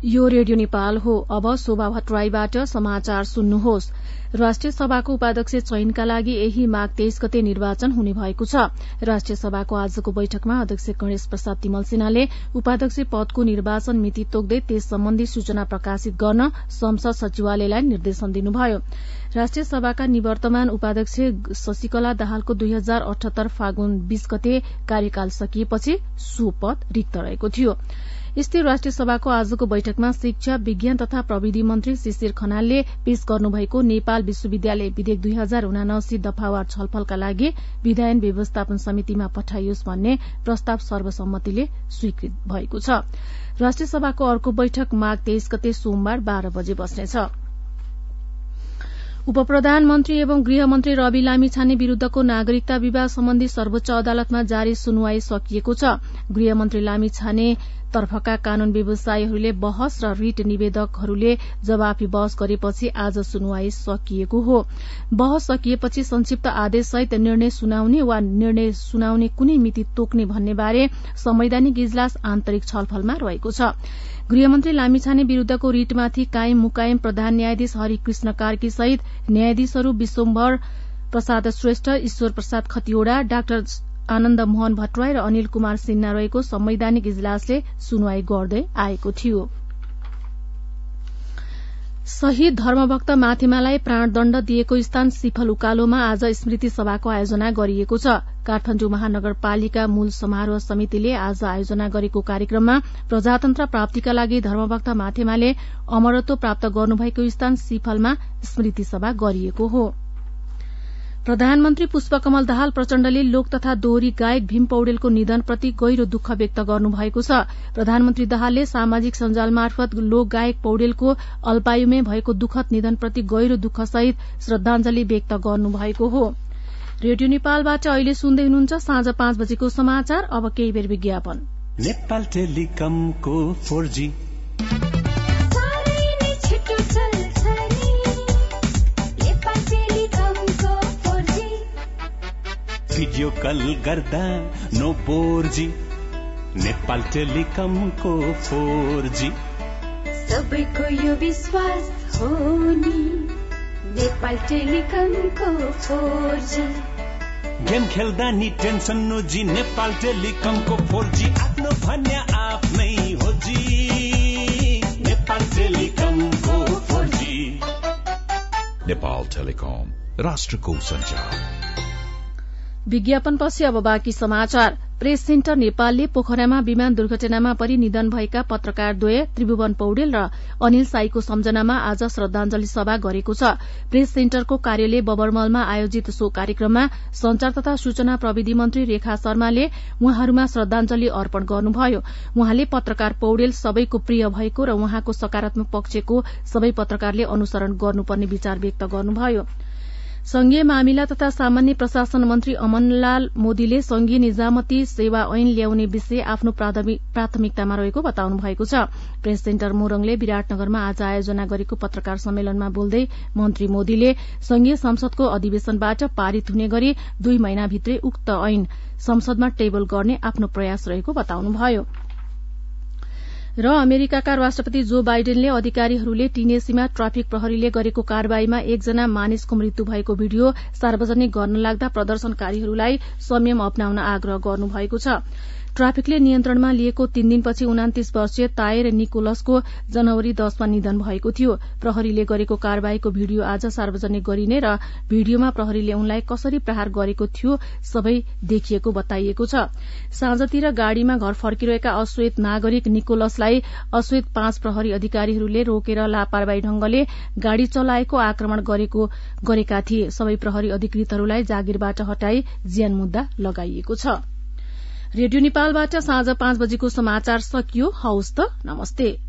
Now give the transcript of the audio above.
यो रेडियो नेपाल हो। अब शोभा भट्टराईबाट समाचार सुन्नुहोस्। राष्ट्रिय सभाको उपाध्यक्ष चयनका लागि यही माघ 23 गते निर्वाचन हुने भएको छ। राष्ट्रिय सभाको आजको बैठकमा अध्यक्ष गणेश प्रसाद तिमल सिन्हाले उपाध्यक्ष पदको निर्वाचन मिति तोक्दै त्यस सम्बन्धी सूचना प्रकाशित गर्न संसद सचिवालयलाई निर्देशन दिनुभयो। राष्ट्रिय सभाका निवर्तमान उपाध्यक्ष शशिकला दाहालको 2078 फागुन 20 गते कार्यकाल सकिएपछि सो पद रिक्त रहेको थियो। यस्तै राष्ट्रिय सभाको आजको बैठकमा शिक्षा विज्ञान तथा प्रविधि मन्त्री शिशिर खनालले पेश गर्नुभएको नेपाल विश्वविद्यालय विधेयक 2079 दफावार छलफलका लागि विधायन व्यवस्थापन समितिमा पठाइयोस् भन्ने प्रस्ताव सर्वसम्मतिले स्वीकृत भएको छ। राष्ट्रिय सभाको अर्को बैठक माघ 23 गते सोमबार 12 बजे बस्नेछ। उपप्रधानमन्त्री एवं गृहमन्त्री रवि लामिछाने विरूद्धको नागरिकता विवाद सम्बन्धी सर्वोच्च अदालतमा जारी सुनवाई सकिएको छ। गृहमन्त्री लामिछाने तर्फका कानून व्यवसायीहरूले बहस र रिट निवेदकहरूले जवाफी बहस गरेपछि आज सुनवाई सकिएको हो। बहस सकिएपछि संक्षिप्त आदेशसहित निर्णय सुनाउने वा निर्णय सुनाउने कुनै मिति तोक्ने भन्ने बारे संवैधानिक इजलास आन्तरिक छलफलमा रहेको छ। गृहमन्त्री लामिछाने विरूद्धको रिटमाथि कायम मुकायम प्रधान न्यायाधीश हरिकृष्ण कार्की सहित न्यायाधीशहरू विश्वम्भर प्रसाद श्रेष्ठ, ईश्वर प्रसाद खतिवड़ा, डाक्टर आनन्द मोहन भट्टराई र अनिल कुमार सिन्हा रहेको संवैधानिक इजलासले सुनवाई गर्दै आएको थियो। शहीद धर्मभक्त माथिमालाई प्राणदण्ड दिएको स्थान सिफल उकालोमा आज स्मृति सभाको आयोजना गरिएको छ। काठमाडौँ महानगरपालिका मूल समारोह समितिले आज आयोजना गरेको कार्यक्रममा प्रजातन्त्र प्राप्तिका लागि धर्मभक्त माथिमाले अमरत्व प्राप्त गर्नुभएको स्थान सिफलमा स्मृति सभा गरिएको हो। प्रधानमन्त्री पुष्पकमल दाहाल प्रचण्डले लोक तथा दोहोरी गायक भीम पौडेलको निधनप्रति गहिरो दुःख व्यक्त गर्नुभएको छ। प्रधानमन्त्री दाहालले सामाजिक सञ्जाल मार्फत लोक गायक पौडेलको अल्पायुमै भएको दुःखद निधनप्रति गहिरो दुःखसहित श्रद्धाञ्जली व्यक्त गर्नुभएको हो। रेडियो नेपालबाट अहिले सुन्दै हुनुहुन्छ साँझ 5 बजेको समाचार। अब केही बेर विज्ञापन। नेपाल टेलिकमको 4G भिडियो कल गर्दा नो बोर्जी। नेपाल टेलिकमको 4G सबैको यो विश्वास हो नि। नेपाल टेलिकमको 4G गेम खेल्दा नि टेन्सन नोजी। नेपाल टेलिकमको 4G आफ्नो भन्या आफ्नै हो जी। नेपाल टेलिकमको 4G। नेपाल टेलिकम राष्ट्रको सञ्चार। विज्ञापनपछि अब बाँकी समाचार। प्रेस सेन्टर नेपालले पोखरामा विमान दुर्घटनामा परि निधन भएका पत्रकारद्वय त्रिभुवन पौडेल र अनिल साईको सम्झनामा आज श्रद्धाञ्जली सभा गरेको छ। प्रेस सेन्टरको कार्यालय बबरमलमा आयोजित सो कार्यक्रममा संचार तथा सूचना प्रविधि मन्त्री रेखा शर्माले उहाँहरूमा श्रद्धाञ्जली अर्पण गर्नुभयो। उहाँले पत्रकार पौडेल सबैको प्रिय भएको र उहाँको सकारात्मक पक्षको सबै पत्रकारले अनुसरण गर्नुपर्ने विचार व्यक्त गर्नुभयो। संघीय मामिला तथा सामान्य प्रशासन मन्त्री अमनलाल मोदीले संघीय निजामती सेवा ऐन ल्याउने विषय आफ्नो प्राथमिकतामा रहेको बताउनु भएको छ। प्रेस सेन्टर मोरङले विराटनगरमा आज आयोजना गरेको पत्रकार सम्मेलनमा बोल्दै मन्त्री मोदीले संघीय संसदको अधिवेशनबाट पारित हुने गरी 2 महिनाभित्रै उक्त ऐन संसदमा टेबल गर्ने आफ्नो प्रयास रहेको बताउनुभयो। र अमेरिकाका राष्ट्रपति जो बाइडेनले अधिकारीहरूले टिनेसीमा ट्राफिक प्रहरीले गरेको कारवाहीमा 1 जना मानिसको मृत्यु भएको भिडियो सार्वजनिक गर्न लाग्दा प्रदर्शनकारीहरूलाई संयम अपनाउन आग्रह गर्नुभएको छ। ट्राफिकले नियन्त्रणमा लिएको 3 दिनपछि 29 वर्षीय तायर निकोलसको जनवरी 10 मा निधन भएको थियो। प्रहरीले गरेको कारवाहीको भिडियो आज सार्वजनिक गरिने र भिडियोमा प्रहरीले उनलाई कसरी प्रहार गरेको थियो सबै देखिएको बताइएको छ। साँझतिर गाड़ीमा घर फर्किरहेका अश्वेत नागरिक निकोलसलाई अश्वेत 5 प्रहरी अधिकारीहरूले रोकेर लापरवाही ढंगले गाड़ी चलाएको आक्रमण गरेका थिए। सबै प्रहरी अधिकृतहरूलाई जागिरबाट हटाई ज्यान मुद्दा लगाइएको छ। रेडियो नेपालबाट साँझ 5 बजेको समाचार सकियो। हवस् त, नमस्ते।